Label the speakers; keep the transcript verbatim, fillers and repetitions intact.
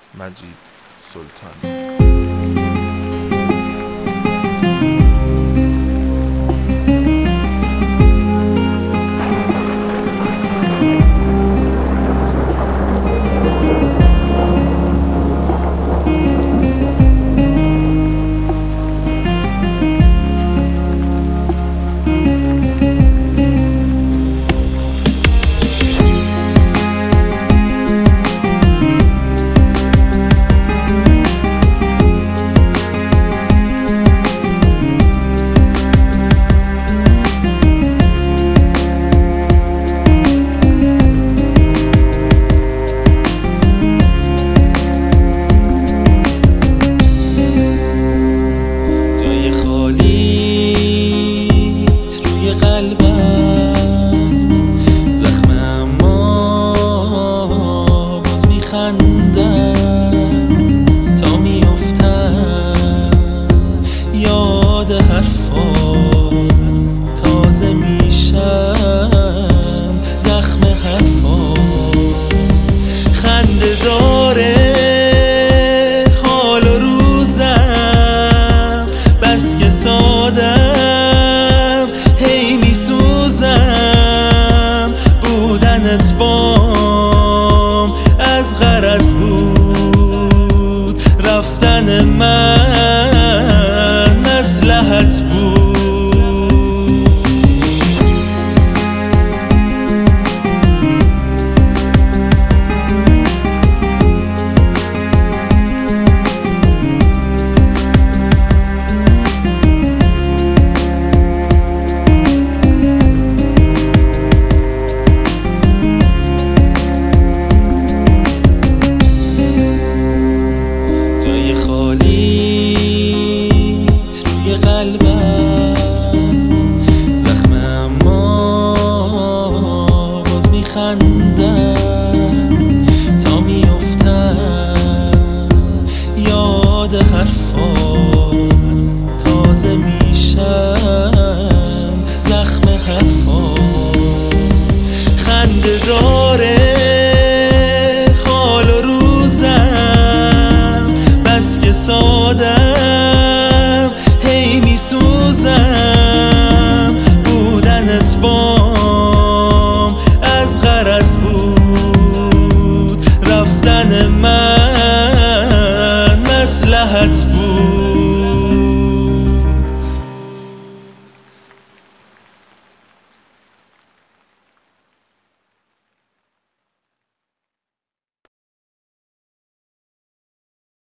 Speaker 1: مجید سلطانی.
Speaker 2: تا میافتم یاد حرفا تازه میشم زخم حرفا خنده داره حال و روزم بس که سادم هی میسوزم بودنت بام از غرض بود رفتن من مصلحت بود زخم اما باز میخندم تا میافتم یاد حرفا تازه میشم زخم حرفا خنده داره حال و روزم بس که سادم هی میسوزم بودنت بام از غرض بود رفتن من مصلحت بود.